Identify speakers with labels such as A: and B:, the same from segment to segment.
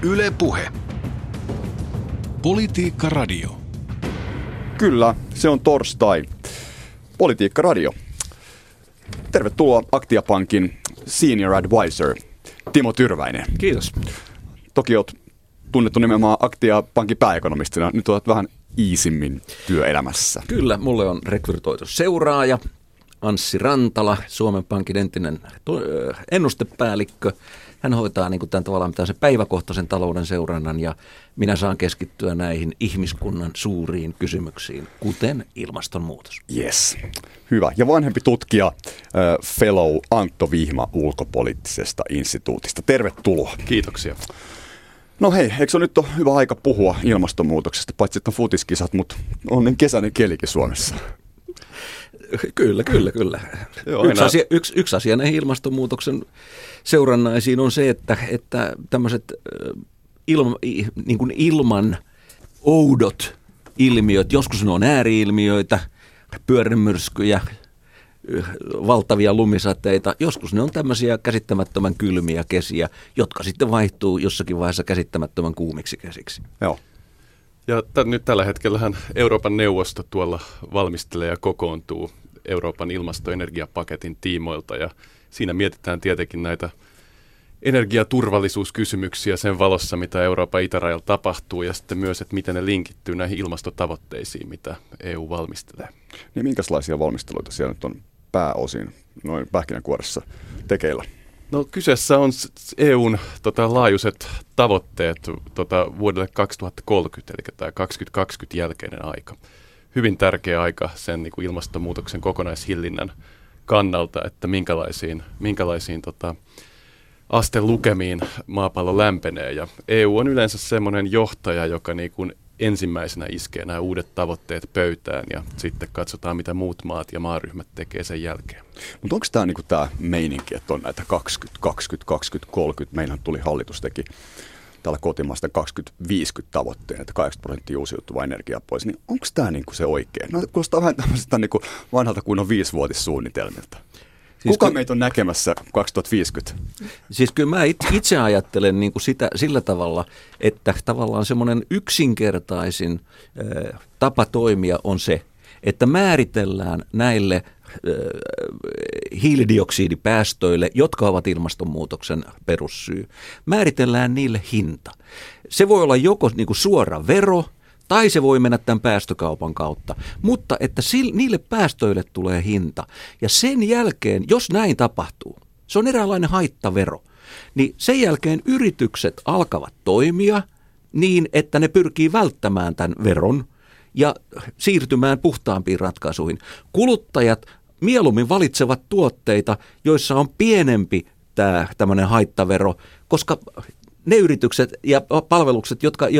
A: Yle Puhe. Politiikka Radio.
B: Kyllä, se on torstai. Politiikka Radio. Tervetuloa Aktia-pankin Senior Advisor Timo Tyrväinen.
C: Kiitos.
B: Toki olet tunnettu nimenomaan Aktia-pankin pääekonomistina. Nyt olet vähän iisimmin työelämässä.
C: Kyllä, mulle on rekrytoitu seuraaja Anssi Rantala, Suomen Pankin entinen ennustepäällikkö. Hän hoitaa niin kuin tämän tavallaan se päiväkohtaisen talouden seurannan ja minä saan keskittyä näihin ihmiskunnan suuriin kysymyksiin, kuten ilmastonmuutos.
B: Yes, hyvä. Ja vanhempi tutkija, fellow Antto Vihma ulkopoliittisesta instituutista. Tervetuloa.
D: Kiitoksia.
B: No hei, eikö se nyt ole hyvä aika puhua ilmastonmuutoksesta, paitsi että on futiskisat, mutta on niin kesäinen kelikin Suomessa.
C: Kyllä. Joo, yksi asia näihin ilmastonmuutoksen seurannaisiin on se, että tämmöiset niin kuin ilman oudot ilmiöt, joskus ne on ääri-ilmiöitä, pyörremyrskyjä, valtavia lumisateita, joskus ne on tämmöisiä käsittämättömän kylmiä kesiä, jotka sitten vaihtuu jossakin vaiheessa käsittämättömän kuumiksi kesiksi.
B: Joo.
D: Ja nyt tällä hetkellähän Euroopan neuvosto tuolla valmistelee ja kokoontuu Euroopan ilmastoenergiapaketin tiimoilta ja siinä mietitään tietenkin näitä energiaturvallisuuskysymyksiä sen valossa, mitä Euroopan itärajalla tapahtuu ja sitten myös, että miten ne linkittyy näihin ilmastotavoitteisiin, mitä EU valmistelee.
B: Niin minkälaisia valmisteluita siellä nyt on pääosin noin pähkinänkuoressa tekeillä?
D: No kyseessä on EUn laajuiset tavoitteet vuodelle 2030, eli tämä 2020 jälkeinen aika. Hyvin tärkeä aika sen niin kuin ilmastonmuutoksen kokonaishillinnän kannalta, että minkälaisiin astelukemiin maapallo lämpenee. Ja EU on yleensä semmoinen johtaja, joka niin kuin ensimmäisenä iskee nämä uudet tavoitteet pöytään ja sitten katsotaan, mitä muut maat ja maaryhmät tekee sen jälkeen.
B: Mutta onko tämä niinku meininki, että on näitä 2030, meillähän tuli hallitus teki täällä kotimaasta 2050 tavoitteen, että 80% uusiutuvaa energiaa pois, niin onko tämä niinku se oikein? No kuulostaa vähän tämmöiseltä niinku vanhalta kunnon 5-vuotissuunnitelmilta. Kuka meitä on näkemässä 2050?
C: Siis kyllä mä itse ajattelen niin kuin sillä tavalla, että tavallaan semmoinen yksinkertaisin tapa toimia on se, että määritellään näille hiilidioksidipäästöille, jotka ovat ilmastonmuutoksen perussyy, määritellään niille hinta. Se voi olla joko niin kuin suora vero, tai se voi mennä tämän päästökaupan kautta, mutta että niille päästöille tulee hinta. Ja sen jälkeen, jos näin tapahtuu, se on eräänlainen haittavero, niin sen jälkeen yritykset alkavat toimia niin, että ne pyrkii välttämään tämän veron ja siirtymään puhtaampiin ratkaisuihin. Kuluttajat mieluummin valitsevat tuotteita, joissa on pienempi tämmöinen haittavero, koska ne yritykset ja palvelukset,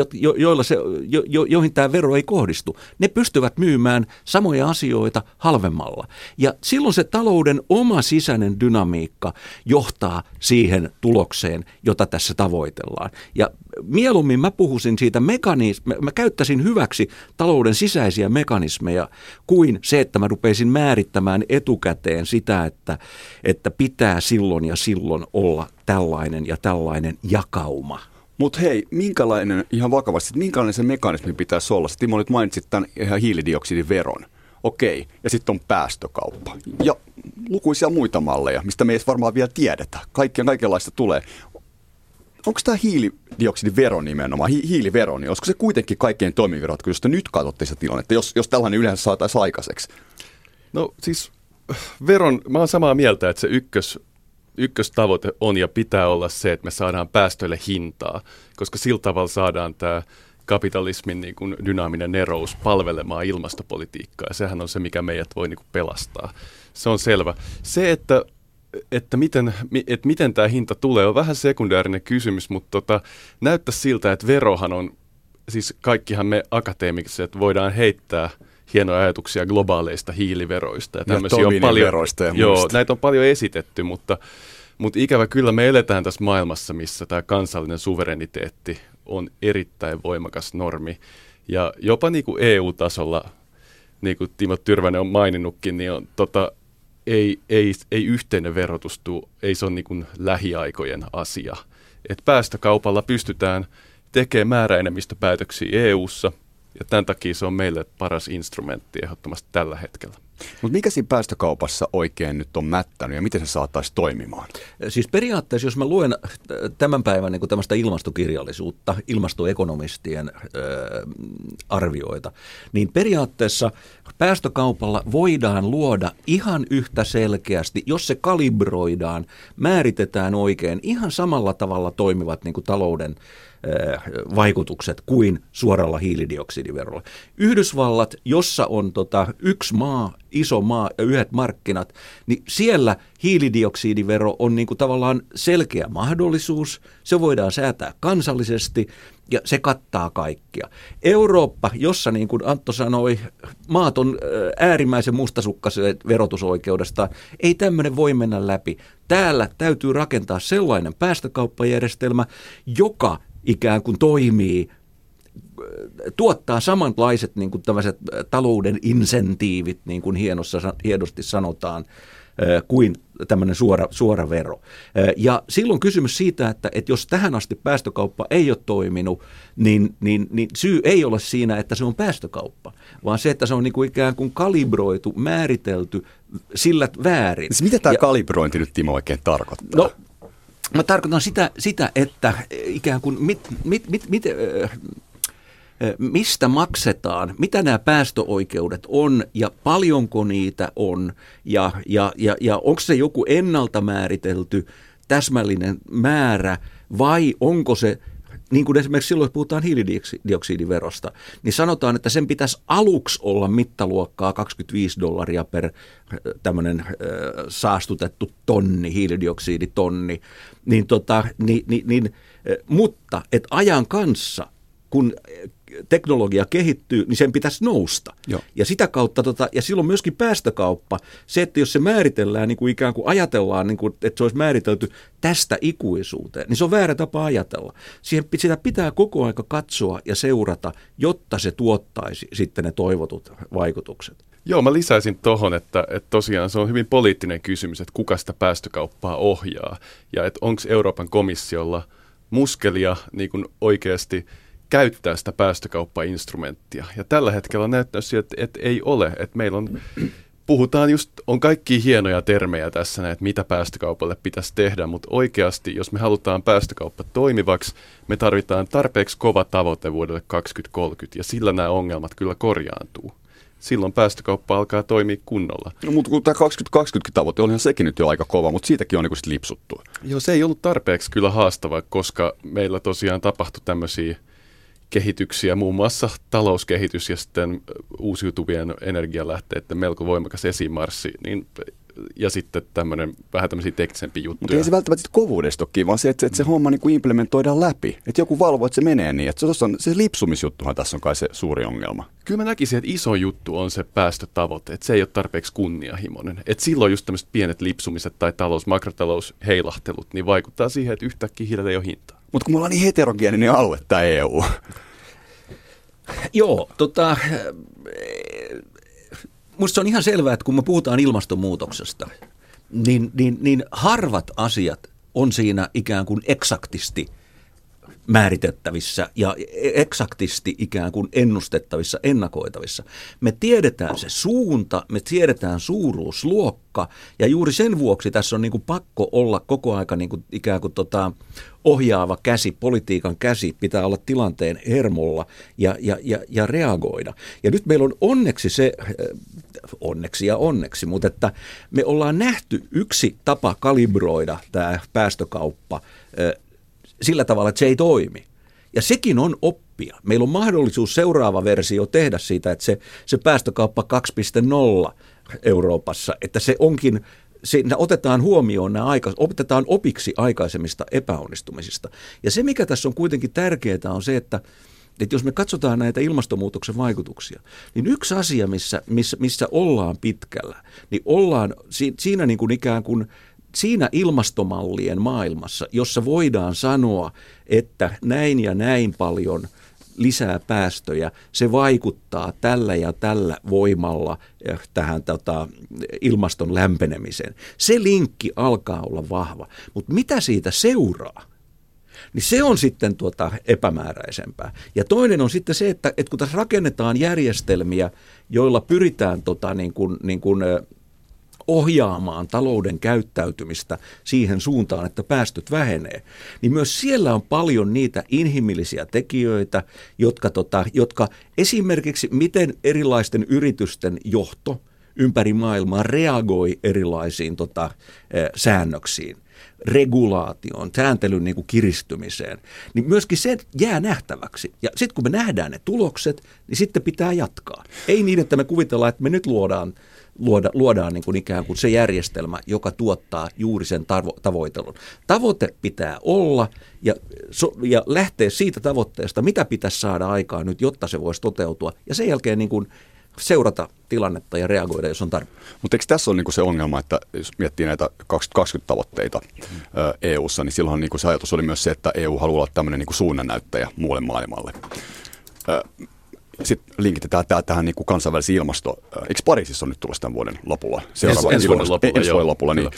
C: joihin tämä vero ei kohdistu, ne pystyvät myymään samoja asioita halvemmalla. Ja silloin se talouden oma sisäinen dynamiikka johtaa siihen tulokseen, jota tässä tavoitellaan. Ja mieluummin mä puhuisin siitä mä käyttäisin hyväksi talouden sisäisiä mekanismeja kuin se, että mä rupeisin määrittämään etukäteen sitä, että pitää silloin ja silloin olla tällainen ja tällainen jakauma.
B: Mutta hei, ihan vakavasti, minkälainen se mekanismi pitäisi olla? Timo, nyt mainitsit tämän ihan hiilidioksidiveron. Okei, ja sitten on päästökauppa. Ja lukuisia muita malleja, mistä me ei varmaan vielä tiedetä. Kaikenlaista tulee. Onko tämä hiilidioksidivero nimenomaan, hiilivero, niin olisiko se kuitenkin kaikkein toimivin ratkaisu, jos te nyt katsotte sitä tilannetta, jos tällainen yleensä saataisiin aikaiseksi?
D: No siis mä oon samaa mieltä, että se ykköstavoite on ja pitää olla se, että me saadaan päästöille hintaa, koska sillä tavalla saadaan tämä kapitalismin niin kuin dynaaminen nerous palvelemaan ilmastopolitiikkaa, ja sehän on se, mikä meidät voi niin kuin pelastaa. Se on selvä. Se, että miten tämä hinta tulee, on vähän sekundäärinen kysymys, mutta näyttää siltä, että verohan on, siis kaikkihan me akateemikset voidaan heittää hienoja ajatuksia globaaleista hiiliveroista. Ja tämmöisiä on paljon,
B: veroista ja
D: joo, näitä on paljon esitetty, mutta ikävä kyllä me eletään tässä maailmassa, missä tämä kansallinen suvereniteetti on erittäin voimakas normi. Ja jopa niin kuin EU-tasolla, niin kuin Timo Tyrväinen on maininnutkin, niin on, ei yhteinen verotus ei se ole niin kuin lähiaikojen asia. että päästökaupalla pystytään tekemään määräenemmistöpäätöksiä EU:ssa, ja tämän takia se on meille paras instrumentti ehdottomasti tällä hetkellä.
B: Mutta mikä siinä päästökaupassa oikein nyt on mättänyt ja miten se saataisiin toimimaan?
C: Siis periaatteessa, jos mä luen tämän päivän niin tämmöistä ilmastokirjallisuutta, ilmastoekonomistien arvioita, niin periaatteessa päästökaupalla voidaan luoda ihan yhtä selkeästi, jos se kalibroidaan, määritetään oikein, ihan samalla tavalla toimivat niin kuin talouden vaikutukset kuin suoralla hiilidioksidiverolla. Yhdysvallat, jossa on yksi maa, iso maa ja yhdet markkinat, niin siellä hiilidioksidivero on niin kuin tavallaan selkeä mahdollisuus. Se voidaan säätää kansallisesti ja se kattaa kaikkia. Eurooppa, jossa niin kuin Antto sanoi, maat on äärimmäisen mustasukkaisen verotusoikeudesta, ei tämmöinen voi mennä läpi. Täällä täytyy rakentaa sellainen päästökauppajärjestelmä, joka ikään kuin toimii, tuottaa samanlaiset niin kuin tämmöiset talouden insentiivit, niin kuin hienosti sanotaan, kuin tämmöinen suora vero. Ja silloin kysymys siitä, että jos tähän asti päästökauppa ei ole toiminut, niin syy ei ole siinä, että se on päästökauppa, vaan se, että se on niin kuin ikään kuin kalibroitu, määritelty sillä väärin.
B: Mitä tämä kalibrointi nyt, Timo, oikein tarkoittaa?
C: No, mä tarkoitan sitä, että ikään kuin mistä maksetaan, mitä nämä päästöoikeudet on ja paljonko niitä on ja onko se joku ennalta määritelty täsmällinen määrä vai onko se, niin kuin esimerkiksi silloin, kun puhutaan hiilidioksidiverosta, niin sanotaan, että sen pitäisi aluksi olla mittaluokkaa $25 per tämmöinen saastutettu tonni, hiilidioksiditonni, mutta että ajan kanssa, kun teknologia kehittyy, niin sen pitäisi nousta. Joo. Ja sitä kautta, ja silloin myöskin päästökauppa, se, että jos se määritellään, niin kuin ikään kuin ajatellaan, niin kuin, että se olisi määritelty tästä ikuisuuteen, niin se on väärä tapa ajatella. Sitä pitää koko aika katsoa ja seurata, jotta se tuottaisi sitten ne toivotut vaikutukset.
D: Joo, mä lisäisin tuohon, että tosiaan se on hyvin poliittinen kysymys, että kuka sitä päästökauppaa ohjaa ja että onko Euroopan komissiolla muskelia niin kuin oikeasti käyttää sitä päästökauppainstrumenttia. Ja tällä hetkellä näyttää siltä, että ei ole. Että meillä on kaikkia hienoja termejä tässä, että mitä päästökaupalle pitäisi tehdä, mutta oikeasti, jos me halutaan päästökauppa toimivaksi, me tarvitaan tarpeeksi kova tavoite vuodelle 2030, ja sillä nämä ongelmat kyllä korjaantuu. Silloin päästökauppa alkaa toimia kunnolla.
B: No, mutta kun tämä 2020-tavoite olihan sekin nyt jo aika kova, mutta siitäkin on niin kuin lipsuttu.
D: Joo, se ei ollut tarpeeksi kyllä haastavaa, koska meillä tosiaan tapahtui tämmöisiä kehityksiä, muun muassa talouskehitys ja sitten uusiutuvien energialähteiden melko voimakas esimarssi, ja sitten vähän tämmöisiä teknisempiä juttuja.
B: Mutta ei se välttämättä kovuudesta ole, vaan se, että se homma niin kuin implementoidaan läpi. Että joku valvoo, että se menee niin. Että se lipsumisjuttuhan tässä on kai se suuri ongelma.
D: Kyllä mä näkisin, että iso juttu on se päästötavoite, että se ei ole tarpeeksi kunnianhimoinen. Että silloin just tämmöiset pienet lipsumiset tai makrotalousheilahtelut, niin vaikuttaa siihen, että yhtäkkiä hiilellä ei ole hintaa.
B: Mutta kun me ollaan niin heterogeeninen alue, tämä EU.
C: Joo, musta on ihan selvää, että kun me puhutaan ilmastonmuutoksesta, niin harvat asiat on siinä ikään kuin eksaktisti määritettävissä ja eksaktisti ikään kuin ennustettavissa, ennakoitavissa. Me tiedetään se suunta, me tiedetään suuruusluokka ja juuri sen vuoksi tässä on niin kuin pakko olla koko aika niin kuin ikään kuin ohjaava käsi, politiikan käsi, pitää olla tilanteen hermolla ja reagoida. Ja nyt meillä on onneksi, mutta että me ollaan nähty yksi tapa kalibroida tämä päästökauppa sillä tavalla, että se ei toimi. Ja sekin on oppia. Meillä on mahdollisuus seuraava versio tehdä siitä, että se päästökauppa 2.0 Euroopassa, että se onkin, siinä otetaan huomioon otetaan opiksi aikaisemmista epäonnistumisista. Ja se, mikä tässä on kuitenkin tärkeää, on se, että jos me katsotaan näitä ilmastonmuutoksen vaikutuksia, niin yksi asia, missä ollaan pitkällä, niin ollaan siinä niin kuin ikään kuin siinä ilmastomallien maailmassa, jossa voidaan sanoa, että näin ja näin paljon lisää päästöjä, se vaikuttaa tällä ja tällä voimalla tähän ilmaston lämpenemiseen. Se linkki alkaa olla vahva, mutta mitä siitä seuraa? niin se on sitten epämääräisempää. Ja toinen on sitten se, että kun tässä rakennetaan järjestelmiä, joilla pyritään ohjaamaan talouden käyttäytymistä siihen suuntaan, että päästöt vähenee, niin myös siellä on paljon niitä inhimillisiä tekijöitä, jotka esimerkiksi miten erilaisten yritysten johto ympäri maailmaa reagoi erilaisiin säännöksiin, regulaatioon, sääntelyn kiristymiseen, niin myöskin se jää nähtäväksi. Ja sitten kun me nähdään ne tulokset, niin sitten pitää jatkaa. Ei niin, että me kuvitellaan, että me nyt luodaan niin kuin ikään kuin se järjestelmä, joka tuottaa juuri sen tavoittelun. Tavoite pitää olla ja lähteä siitä tavoitteesta, mitä pitäisi saada aikaan nyt, jotta se voisi toteutua. Ja sen jälkeen niin kuin seurata tilannetta ja reagoida, jos on tarve.
B: Mutta eikö tässä ole niinku se ongelma, että jos miettii näitä 2020-tavoitteita EU:ssa, niin silloin niinku se ajatus oli myös se, että EU haluaa olla tämmöinen niinku suunnannäyttäjä muulle maailmalle. Sitten linkitetään tämä tähän niinku kansainvälisiin eikö Pariisissa on nyt tulossa tämän vuoden lopulla?
D: Ensi vuoden lopulla,
B: niin,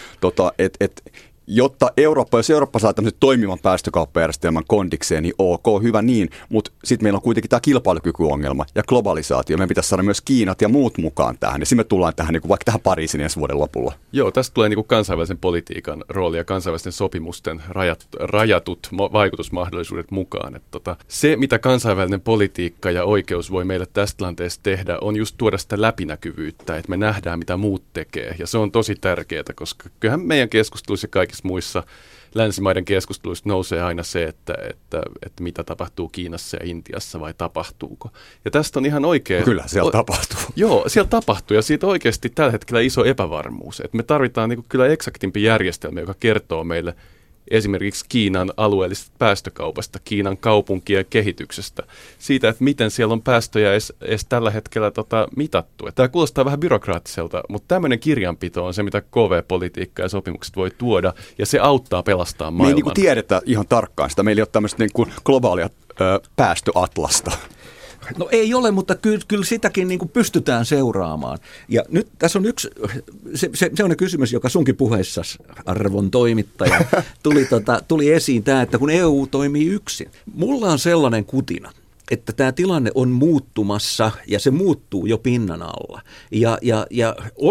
B: jotta jos Eurooppa saa tämmöisen toimivan päästökauppajärjestelmän kondikseen, niin ok, hyvä niin, mutta sitten meillä on kuitenkin tämä kilpailukykyongelma ja globalisaatio. Meidän pitäisi saada myös Kiinat ja muut mukaan tähän, ja sitten me tullaan tähän, niin kuin vaikka tähän Pariisin ensi vuoden lopulla.
D: Joo, tästä tulee niin kuin kansainvälisen politiikan rooli ja kansainvälisten sopimusten rajatut vaikutusmahdollisuudet mukaan. Se, mitä kansainvälinen politiikka ja oikeus voi meille tästä tilanteesta tehdä, on just tuoda sitä läpinäkyvyyttä, että me nähdään, mitä muut tekee, ja se on tosi tärkeää, koska kyllähän meidän keskusteluissa ja kaikissa muissa länsimaiden keskusteluissa nousee aina se, että mitä tapahtuu Kiinassa ja Intiassa vai tapahtuuko. Ja tästä on ihan oikein.
B: Kyllä, siellä tapahtuu.
D: Joo, siellä tapahtuu ja siitä oikeasti tällä hetkellä iso epävarmuus. Että me tarvitaan niin kuin kyllä eksaktimpi järjestelmä, joka kertoo meille esimerkiksi Kiinan alueellisesta päästökaupasta, Kiinan kaupunkien kehityksestä, siitä, että miten siellä on päästöjä edes tällä hetkellä mitattu. Tämä kuulostaa vähän byrokraattiselta, mutta tämmöinen kirjanpito on se, mitä KV-politiikka ja sopimukset voi tuoda, ja se auttaa pelastamaan maailman.
B: Me ei niin tiedetä ihan tarkkaan sitä. Meillä ei ole tämmöistä niin globaalia päästöatlasta.
C: No ei ole, mutta kyllä sitäkin niin kuin pystytään seuraamaan. Ja nyt tässä on yksi, se on kysymys, joka sunkin puheessa, arvon toimittaja, tuli esiin tämä, että kun EU toimii yksin. Mulla on sellainen kutina, että tämä tilanne on muuttumassa ja se muuttuu jo pinnan alla. Ja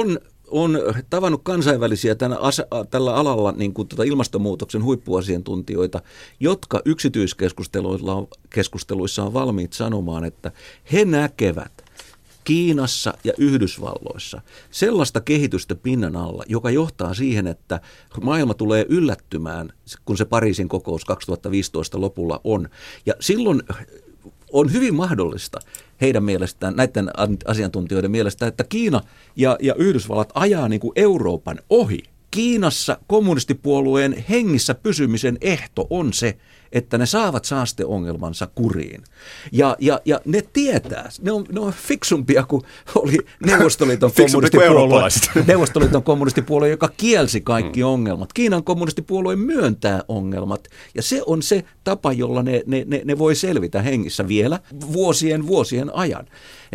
C: on tavannut kansainvälisiä tällä alalla niin kuin ilmastonmuutoksen huippuasiantuntijoita, jotka yksityiskeskusteluissa on valmiit sanomaan, että he näkevät Kiinassa ja Yhdysvalloissa sellaista kehitystä pinnan alla, joka johtaa siihen, että maailma tulee yllättymään, kun se Pariisin kokous 2015 lopulla on. Ja silloin on hyvin mahdollista heidän mielestään, näiden asiantuntijoiden mielestä, että Kiina ja Yhdysvallat ajaa niin kuin Euroopan ohi. Kiinassa kommunistipuolueen hengissä pysymisen ehto on se, että ne saavat saasteongelmansa kuriin. Ja ne tietää, ne on fiksumpia kuin oli Neuvostoliiton kommunistipuolue, joka kielsi kaikki ongelmat. Kiinan kommunistipuolue myöntää ongelmat, ja se on se tapa, jolla ne voi selvitä hengissä vielä vuosien ajan.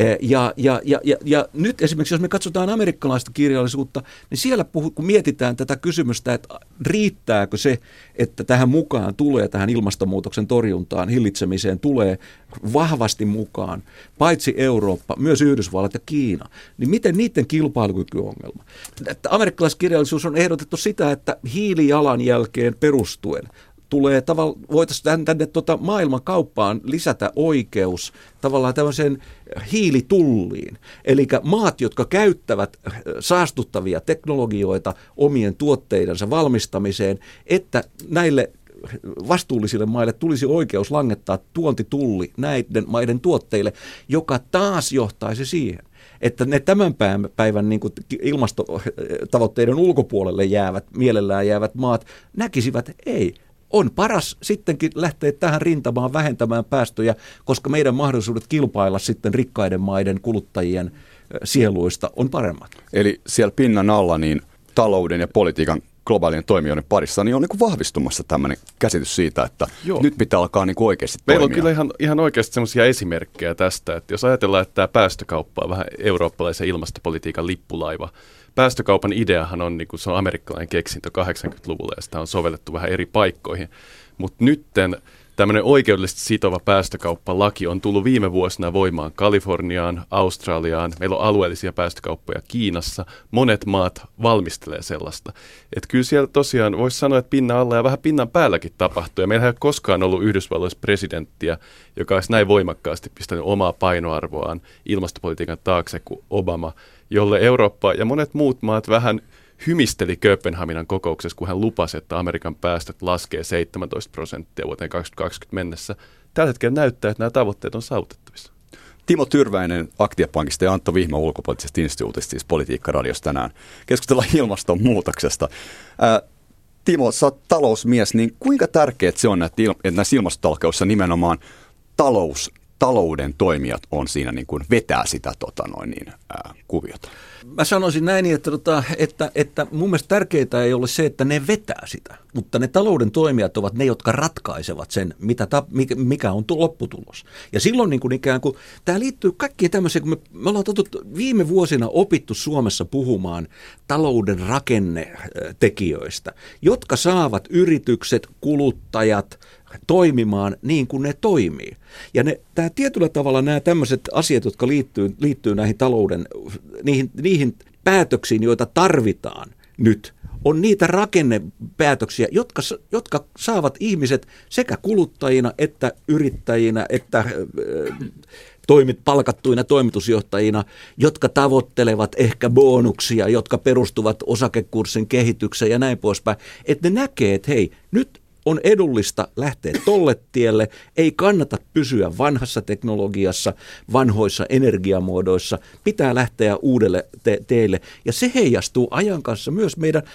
C: Ja nyt esimerkiksi, jos me katsotaan amerikkalaista kirjallisuutta, niin siellä kun mietitään tätä kysymystä, että riittääkö se, että tähän mukaan tulee, tähän ilmastonmuutoksen torjuntaan, hillitsemiseen tulee vahvasti mukaan, paitsi Eurooppa, myös Yhdysvallat ja Kiina, niin miten niiden kilpailukykyongelma? Amerikkalaisessa kirjallisuus on ehdotettu sitä, että hiilijalanjälkeen perustuen voitaisiin tänne maailman kauppaan lisätä oikeus tavallaan tämmöiseen hiilitulliin. Eli maat, jotka käyttävät saastuttavia teknologioita omien tuotteidensa valmistamiseen, että näille vastuullisille maille tulisi oikeus langettaa tuontitulli näiden maiden tuotteille, joka taas johtaisi siihen, että ne tämän päivän niin kuin ilmastotavoitteiden ulkopuolelle mielellään jäävät maat näkisivät, ei. On paras sittenkin lähteä tähän rintamaan vähentämään päästöjä, koska meidän mahdollisuudet kilpailla sitten rikkaiden maiden kuluttajien sieluista on paremmat.
B: Eli siellä pinnan alla niin talouden ja politiikan globaalien toimijoiden parissa niin on niin kuin vahvistumassa tämmöinen käsitys siitä, että nyt pitää alkaa niin kuin oikeasti
D: meillä
B: toimia.
D: Meillä on kyllä ihan oikeasti sellaisia esimerkkejä tästä, että jos ajatellaan, että tämä päästökauppa on vähän eurooppalaisen ilmastopolitiikan lippulaiva. Päästökaupan ideahan on, niin kuin se on amerikkalainen keksintö 80-luvulla ja sitä on sovellettu vähän eri paikkoihin. mutta nytten tämmöinen oikeudellisesti sitova päästökauppalaki on tullut viime vuosina voimaan Kaliforniaan, Australiaan. Meillä on alueellisia päästökauppoja Kiinassa. Monet maat valmistelee sellaista. Että kyllä siellä tosiaan voisi sanoa, että pinnan alla ja vähän pinnan päälläkin tapahtuu. Ja meillä ei ole koskaan ollut Yhdysvalloissa presidenttiä, joka olisi näin voimakkaasti pistänyt omaa painoarvoaan ilmastopolitiikan taakse kuin Obama, jolle Eurooppa ja monet muut maat vähän hymisteli Kööpenhaminan kokouksessa, kun hän lupasi, että Amerikan päästöt laskee 17% vuoteen 2020 mennessä. Tällä hetkellä näyttää, että nämä tavoitteet on saavutettavissa.
B: Timo Tyrväinen Aktia-pankista ja Antto Vihma ulkopoliittisesta instituutista, siis Politiikka-radiossa tänään. Keskustellaan ilmastonmuutoksesta. Timo, sä oot talousmies, niin kuinka tärkeää se on, että näissä ilmastotalkoissa nimenomaan talouden toimijat on siinä niin kuin vetää sitä kuviota?
C: Mä sanoisin näin, että mun mielestä tärkeää ei ole se, että ne vetää sitä, mutta ne talouden toimijat ovat ne, jotka ratkaisevat sen, mikä on lopputulos. Ja silloin niin kuin ikään kuin, tämä liittyy kaikkiin tämmöiseen, kun me ollaan viime vuosina opittu Suomessa puhumaan talouden rakennetekijöistä, jotka saavat yritykset, kuluttajat toimimaan niin kuin ne toimii. Ja tämä tietyllä tavalla nämä tämmöiset asiat, jotka liittyy näihin talouden, niihin päätöksiin, joita tarvitaan nyt, on niitä rakennepäätöksiä, jotka saavat ihmiset sekä kuluttajina että yrittäjinä että palkattuina toimitusjohtajina, jotka tavoittelevat ehkä bonuksia, jotka perustuvat osakekurssin kehitykseen ja näin poispäin, että ne näkee, että hei, nyt on edullista lähteä tolle tielle, ei kannata pysyä vanhassa teknologiassa, vanhoissa energiamuodoissa, pitää lähteä uudelle teille. Ja se heijastuu ajan kanssa myös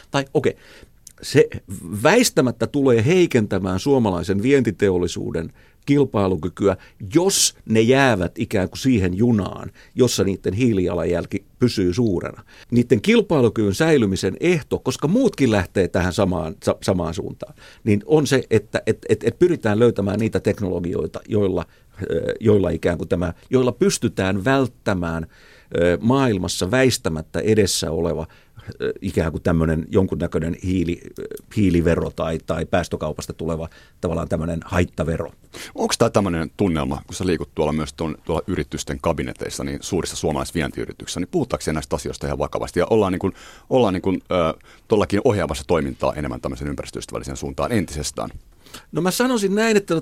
C: se väistämättä tulee heikentämään suomalaisen vientiteollisuuden kilpailukykyä, jos ne jäävät ikään kuin siihen junaan, jossa niiden hiilijalanjälki pysyy suurena. Niiden kilpailukyvyn säilymisen ehto, koska muutkin lähtee tähän samaan suuntaan, niin on se, että pyritään löytämään niitä teknologioita, joilla ikään kuin joilla pystytään välttämään maailmassa väistämättä edessä oleva ikään kuin tämmöinen jonkunnäköinen hiilivero tai päästökaupasta tuleva tavallaan tämmöinen haittavero.
B: Onko tämä tämmöinen tunnelma, kun sä liikut tuolla myös tuolla yritysten kabineteissa, niin suurissa suomalaisissa vientiyrityksissä, niin puhutaanko näistä asioista ihan vakavasti ja ollaan tuollakin ohjaamassa toimintaa enemmän tämmöisen ympäristöystävällisen suuntaan entisestään?
C: No mä sanoisin näin, että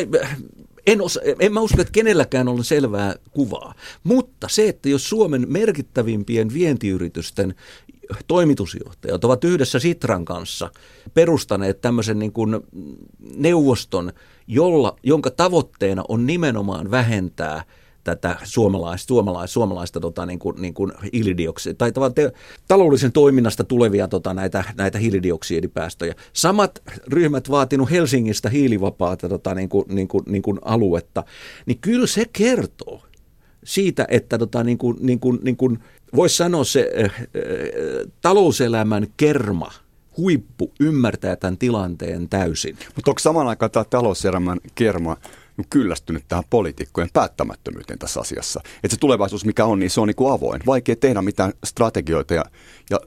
C: en mä usko, että kenelläkään on selvää kuvaa, mutta se, että jos Suomen merkittävimpien vientiyritysten toimitusjohtajat ovat yhdessä Sitran kanssa perustaneet tämmöisen niin kuin neuvoston, jonka tavoitteena on nimenomaan vähentää tätä suomalaista niin kuin hiilidioksidia tai taloudellisen toiminnasta tulevia näitä hiilidioksidipäästöjä. Samat ryhmät vaatinut Helsingistä hiilivapaata niin kuin aluetta, niin kyllä se kertoo siitä, että niin kuin voisi sanoa se talouselämän kerma, huippu ymmärtää tämän tilanteen täysin.
B: Mutta onko samaan aikaan tämä talouselämän kerma kyllästynyt tähän poliitikkojen päättämättömyyteen tässä asiassa? Että se tulevaisuus, mikä on, niin se on niin kuin avoin. Vaikea tehdä mitään strategioita ja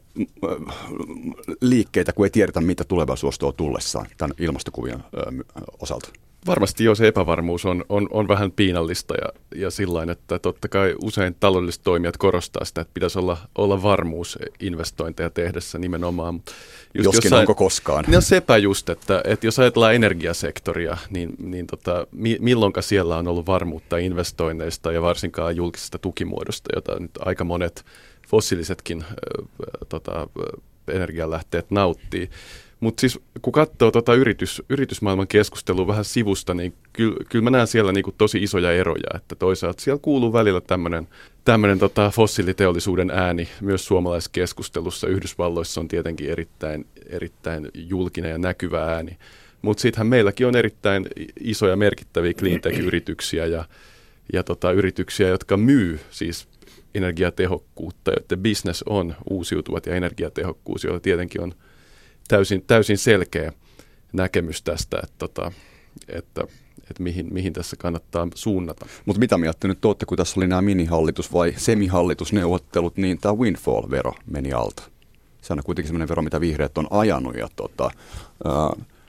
B: liikkeitä, kun ei tiedetä, mitä tulevaisuus tuo tullessaan tämän ilmastokuvion osalta.
D: Varmasti jo se epävarmuus on vähän piinallista ja sillain, että totta kai usein taloudelliset toimijat korostaa sitä, että pitäisi olla varmuus investointeja tehdessä nimenomaan.
B: Joskin onko koskaan?
D: No sepä just, että jos ajatellaan energiasektoria, niin milloinka siellä on ollut varmuutta investoinneista ja varsinkaan julkisesta tukimuodosta, jota nyt aika monet fossiilisetkin energialähteet nauttii. Mutta siis kun katsoo yritysmaailman keskustelua vähän sivusta, niin kyllä mä näen siellä niinku tosi isoja eroja, että toisaalta siellä kuuluu välillä tämmöinen fossiiliteollisuuden ääni myös suomalaisessa keskustelussa. Yhdysvalloissa on tietenkin erittäin julkinen ja näkyvä ääni, mutta sittenhän meilläkin on erittäin isoja merkittäviä cleantech-yrityksiä ja yrityksiä, jotka myy siis energiatehokkuutta, joiden business on uusiutuvat ja energiatehokkuus, joilla tietenkin on täysin selkeä näkemys tästä, että mihin tässä kannattaa suunnata.
B: Mutta mitä mieltä nyt olette, kun tässä oli nämä minihallitus- vai semihallitusneuvottelut, niin tämä windfall-vero meni alta. Se on kuitenkin sellainen vero, mitä vihreät on ajanut. Ja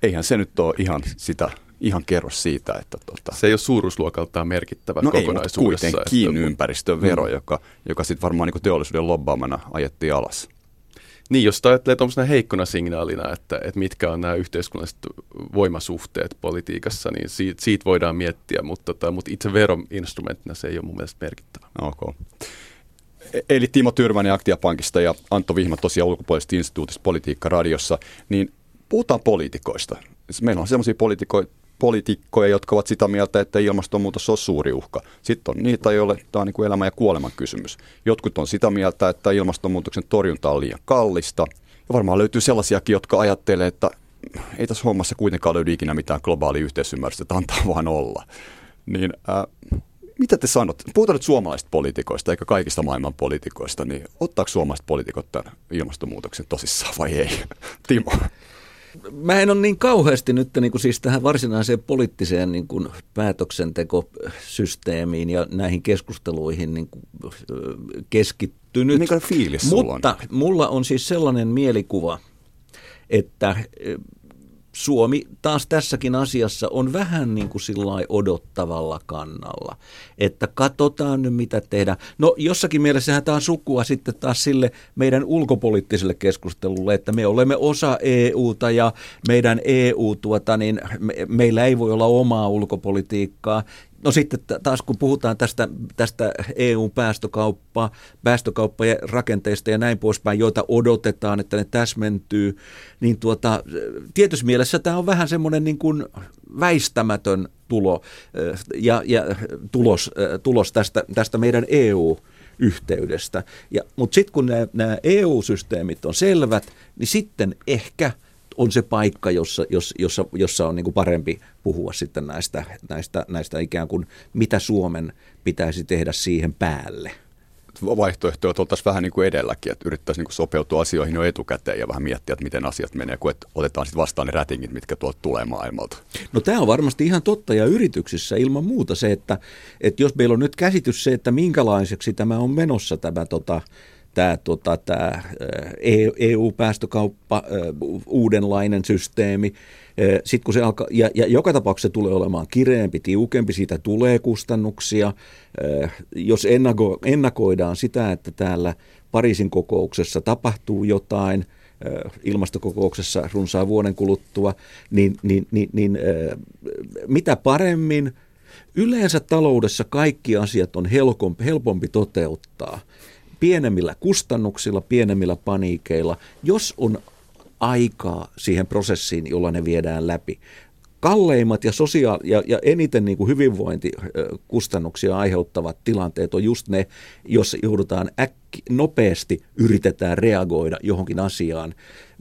B: eihän se nyt ole ihan kerro siitä, että
D: se ei ole suuruusluokaltaan merkittävä kokonaisuudessa.
B: No ei, kuitenkin ympäristövero, joka sitten varmaan niin teollisuuden lobbaamana ajettiin alas.
D: Niin, jos ajattelee tuollaisena heikkona signaalina, että mitkä on nämä yhteiskunnalliset voimasuhteet politiikassa, niin siitä voidaan miettiä, mutta itse veroinstrumenttina se ei ole mun mielestä merkittävä.
B: Okay. Eli Timo Tyrvänen Aktia-pankista ja Antto Vihma tosiaan ulkopuolisesta instituutista Politiikka Radiossa, niin puhutaan poliitikoista. Meillä on sellaisia poliitikkoja, jotka ovat sitä mieltä, että ilmastonmuutos on suuri uhka. Sitten on niitä, joille tämä on niin kuin elämän ja kuoleman kysymys. Jotkut on sitä mieltä, että ilmastonmuutoksen torjunta on liian kallista. Ja varmaan löytyy sellaisiakin, jotka ajattelee, että ei tässä hommassa kuitenkaan löydy ikinä mitään globaalia yhteisymmärrystä, että antaa vaan olla. Niin mitä te sanotte? Puhutaan nyt suomalaisista poliitikoista eikä kaikista maailman poliitikoista, niin ottaako suomalaiset poliitikot tämän ilmastonmuutoksen tosissaan vai ei? Timo?
C: Mä en ole niin kauheasti nyt niin kuin siis tähän varsinaiseen poliittiseen niin kuin päätöksentekosysteemiin ja näihin keskusteluihin niin kuin keskittynyt.
B: Mikä fiilis sulla on?
C: Mutta mulla on siis sellainen mielikuva, että Suomi taas tässäkin asiassa on vähän niin kuin sillai odottavalla kannalla, että katsotaan nyt mitä tehdään. No jossakin mielessähän tämä on sukua sitten taas sille meidän ulkopoliittiselle keskustelulle, että me olemme osa EUta ja meidän meillä ei voi olla omaa ulkopolitiikkaa. No sitten taas kun puhutaan tästä EU-päästökauppa ja rakenteista ja näin poispäin, joita odotetaan, että ne täsmentyy, niin tietyssä mielessä tämä on vähän semmoinen niin kuin väistämätön tulos tästä meidän EU-yhteydestä. Mutta sitten kun nämä EU-systeemit on selvät, niin sitten ehkä on se paikka, jossa on niin kuin parempi puhua sitten näistä ikään kuin, mitä Suomen pitäisi tehdä siihen päälle.
B: Vaihtoehtoja oltaisiin vähän niin kuin edelläkin, että yrittäisiin niin kuin sopeutua asioihin jo etukäteen ja vähän miettiä, että miten asiat menee, kun otetaan sitten vastaan ne rätingit, mitkä tuolta tulee maailmalta.
C: No tämä on varmasti ihan totta ja yrityksissä ilman muuta se, että jos meillä on nyt käsitys se, että minkälaiseksi tämä on menossa tämä tämä EU-päästökauppa, uudenlainen systeemi. Sitten kun se alkaa, ja joka tapauksessa tulee olemaan kireempi, tiukempi, siitä tulee kustannuksia. Jos ennakoidaan sitä, että täällä Pariisin kokouksessa tapahtuu jotain, ilmastokokouksessa runsaan vuoden kuluttua, niin mitä paremmin, yleensä taloudessa kaikki asiat on helpompi toteuttaa. Pienemmillä kustannuksilla, pienemmillä paniikeilla, jos on aikaa siihen prosessiin, jolla ne viedään läpi. Kalleimmat ja eniten niin kuin hyvinvointikustannuksia aiheuttavat tilanteet on just ne, jos joudutaan nopeasti yritetään reagoida johonkin asiaan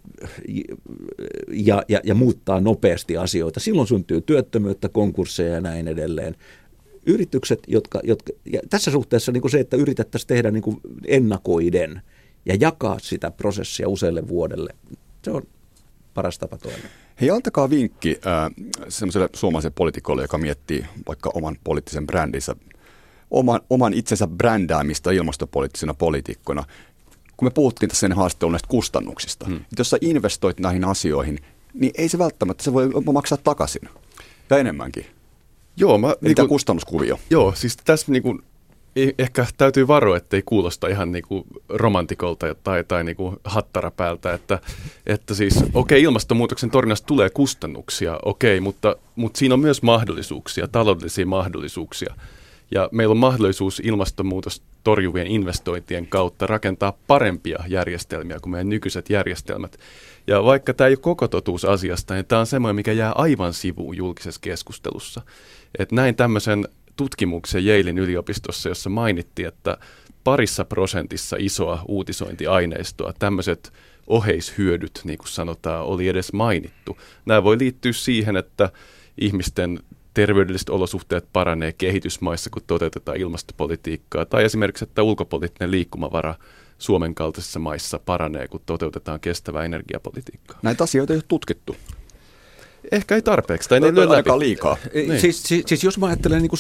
C: ja muuttaa nopeasti asioita. Silloin syntyy työttömyyttä, konkursseja ja näin edelleen. Yritykset, jotka ja tässä suhteessa niin kuin se, että yritettäisiin tehdä niin kuin ennakoiden ja jakaa sitä prosessia usealle vuodelle, se on paras tapa toimia.
B: Hei, antakaa vinkki sellaiselle suomalaiselle poliitikolle, joka miettii vaikka oman poliittisen brändinsä, oman itsensä brändäämistä ilmastopoliittisena poliitikkona. Kun me puhuttiin tässä ennen haastattelua näistä kustannuksista, että jos sä investoit näihin asioihin, niin ei se välttämättä, se voi maksaa takaisin ja enemmänkin.
D: Joo,
B: eli tämä kustannuskuvio.
D: Joo, siis tässä niinku, ehkä täytyy varoa, ettei kuulosta ihan niinku romantikolta tai niinku hattarapäältä, että siis ilmastonmuutoksen torjunnasta tulee kustannuksia, mutta siinä on myös mahdollisuuksia, taloudellisia mahdollisuuksia. Ja meillä on mahdollisuus ilmastonmuutosta torjuvien investointien kautta rakentaa parempia järjestelmiä kuin meidän nykyiset järjestelmät. Ja vaikka tämä ei ole koko totuus asiasta, niin tämä on semmoinen, mikä jää aivan sivuun julkisessa keskustelussa. Että näin tämmöisen tutkimuksen Yalein yliopistossa, jossa mainittiin, että 2% isoa uutisointiaineistoa, tämmöiset oheishyödyt, niin kuin sanotaan, oli edes mainittu. Nämä voi liittyä siihen, että ihmisten terveydelliset olosuhteet paranee kehitysmaissa, kun toteutetaan ilmastopolitiikkaa, tai esimerkiksi, että ulkopoliittinen liikkumavara Suomen kaltaisissa maissa paranee, kun toteutetaan kestävää energiapolitiikkaa.
B: Näitä asioita ei ole tutkittu.
D: Ehkä ei tarpeeksi, tai ne
B: ei ole aika liikaa.
C: Niin. Siis jos mä ajattelen niin kuin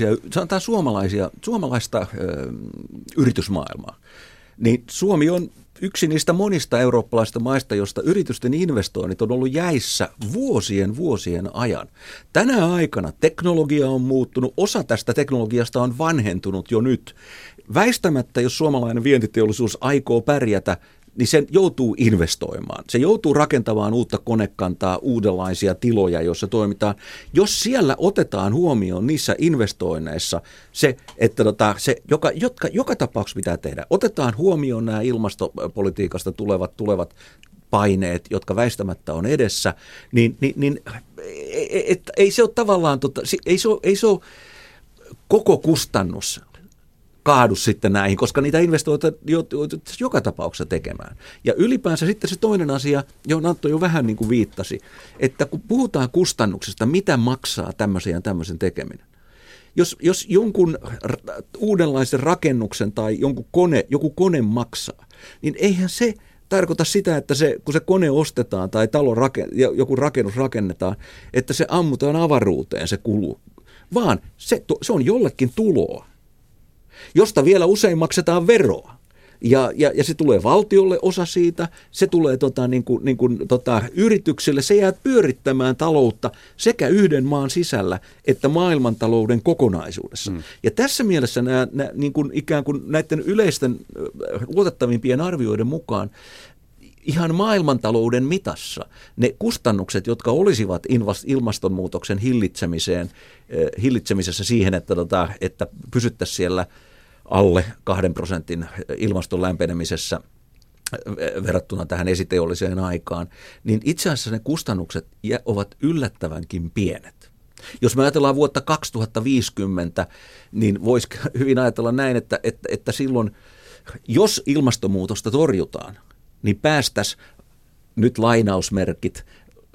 C: suomalaista yritysmaailmaa, niin Suomi on yksi niistä monista eurooppalaisista maista, josta yritysten investoinnit on ollut jäissä vuosien ajan. Tänä aikana teknologia on muuttunut, osa tästä teknologiasta on vanhentunut jo nyt. Väistämättä, jos suomalainen vientiteollisuus aikoo pärjätä, niin se joutuu investoimaan. Se joutuu rakentamaan uutta konekantaa, uudenlaisia tiloja, joissa toimitaan. Jos siellä otetaan huomioon niissä investoinneissa se, että joka tapauksessa pitää tehdä, otetaan huomioon nämä ilmastopolitiikasta tulevat paineet, jotka väistämättä on edessä, niin ei se ole tavallaan, ei se ole koko kustannus kaadu sitten näihin, koska niitä investointeja joutuu joka tapauksessa tekemään. Ja ylipäänsä sitten se toinen asia, johon Antto jo vähän niin kuin viittasi, että kun puhutaan kustannuksista, mitä maksaa tämmöisen tekeminen? Jos jonkun uudenlaisen rakennuksen tai joku kone maksaa, niin eihän se tarkoita sitä, että kun se kone ostetaan tai joku rakennus rakennetaan, että se ammutaan avaruuteen se kulu, vaan se on jollekin tuloa, josta vielä usein maksetaan veroa. Ja se tulee valtiolle osa siitä, se tulee yrityksille, se jää pyörittämään taloutta sekä yhden maan sisällä että maailmantalouden kokonaisuudessa. Ja tässä mielessä niin kuin ikään kuin näiden yleisten luotettavimpien arvioiden mukaan ihan maailmantalouden mitassa ne kustannukset, jotka olisivat ilmastonmuutoksen hillitsemisessä siihen, että pysyttäisiin siellä alle 2% ilmaston lämpenemisessä verrattuna tähän esiteolliseen aikaan, niin itse asiassa ne kustannukset ovat yllättävänkin pienet. Jos me ajatellaan vuotta 2050, niin voisi hyvin ajatella näin, että silloin, jos ilmastonmuutosta torjutaan, niin päästäisiin nyt lainausmerkit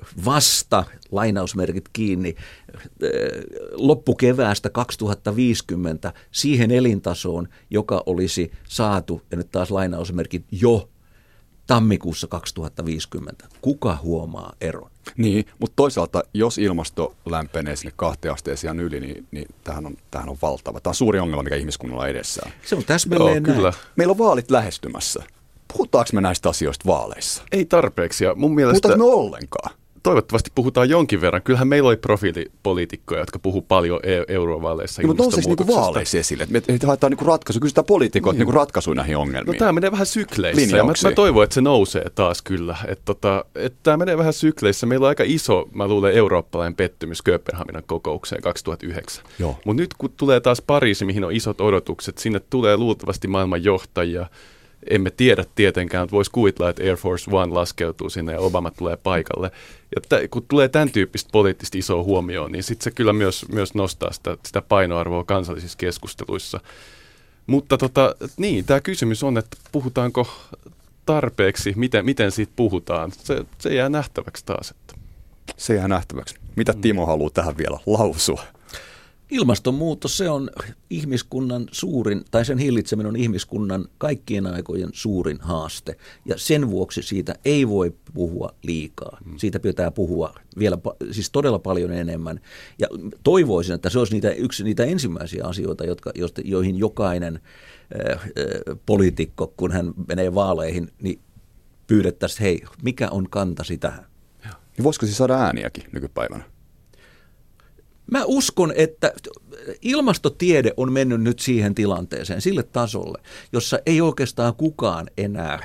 C: kiinni, loppukeväästä 2050 siihen elintasoon, joka olisi saatu, ja nyt taas lainausmerkit, jo tammikuussa 2050. Kuka huomaa eron?
B: Niin, mutta toisaalta, jos ilmasto lämpenee sinne 2 asteeseen yli, niin tämähän on valtava. Tämä on suuri ongelma, mikä ihmiskunnalla on edessään.
C: Se on täsmälleen näin. Kyllä.
B: Meillä on vaalit lähestymässä. Puhutaanko me näistä asioista vaaleissa?
D: Ei tarpeeksi. Ja mun mielestä
B: puhutaanko me ollenkaan?
D: Toivottavasti puhutaan jonkin verran. Kyllähän meillä oli profiilipoliitikkoja, jotka puhuu paljon eurovaaleissa.
B: Mutta on se niinku vaaleissa esille. Me haetaan niinku ratkaisu. Kysytään poliitikot niinku ratkaisuja näihin ongelmiin.
D: No tämä menee vähän sykleissä. Ja mä toivon, että se nousee taas kyllä. Että tämä menee vähän sykleissä. Meillä on aika iso, mä luulen, eurooppalainen pettymys Kööpenhaminan kokoukseen 2009. Mutta nyt kun tulee taas Pariisi, mihin on isot odotukset, sinne tulee luultavasti maailman johtajia. Emme tiedä tietenkään, mutta voisi kuvitella, että Air Force One laskeutuu sinne ja Obama tulee paikalle. Ja kun tulee tämän tyyppistä poliittista isoa huomioon, niin sitten se kyllä myös nostaa sitä painoarvoa kansallisissa keskusteluissa. Mutta niin, tämä kysymys on, että puhutaanko tarpeeksi, miten siitä puhutaan. Se jää nähtäväksi taas.
B: Se jää nähtäväksi. Mitä Timo haluaa tähän vielä lausua?
C: Ilmastonmuutos, se on ihmiskunnan suurin, tai sen hillitseminen on ihmiskunnan kaikkien aikojen suurin haaste. Ja sen vuoksi siitä ei voi puhua liikaa. Siitä pitää puhua vielä, siis todella paljon enemmän. Ja toivoisin, että se olisi yksi niitä ensimmäisiä asioita, joihin jokainen poliitikko, kun hän menee vaaleihin, niin pyydettäisiin, hei, mikä on kantasi tähän?
B: Ja voisiko se saada ääniäkin nykypäivänä?
C: Mä uskon, että ilmastotiede on mennyt nyt siihen tilanteeseen, sille tasolle, jossa ei oikeastaan kukaan enää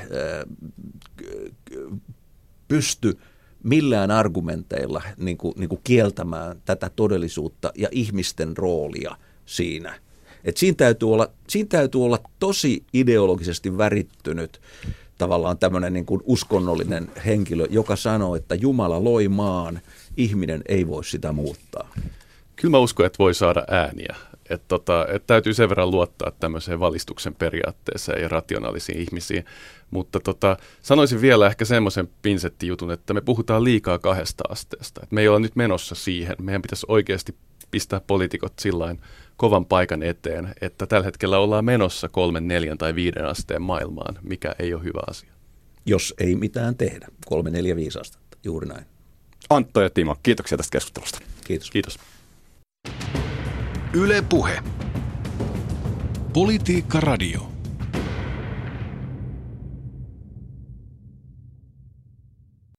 C: pysty millään argumenteilla niin kuin kieltämään tätä todellisuutta ja ihmisten roolia siinä. Et siinä täytyy olla tosi ideologisesti värittynyt tavallaan tämmöinen niin kuin uskonnollinen henkilö, joka sanoo, että Jumala loi maan, ihminen ei voi sitä muuttaa.
D: Kyllä mä uskon, että voi saada ääniä. Että täytyy sen verran luottaa tämmöiseen valistuksen periaatteeseen ja rationaalisiin ihmisiin. Mutta sanoisin vielä ehkä semmoisen pinsettijutun, että me puhutaan liikaa 2 asteesta. Että me ei olla nyt menossa siihen. Meidän pitäisi oikeasti pistää poliitikot sillain kovan paikan eteen, että tällä hetkellä ollaan menossa 3, 4 tai 5 asteen maailmaan, mikä ei ole hyvä asia.
C: Jos ei mitään tehdä, 3, 4, 5 astetta, juuri näin.
B: Antto ja Timo, kiitoksia tästä keskustelusta.
C: Kiitos.
D: Kiitos.
A: Yle Puhe. Politiikka Radio.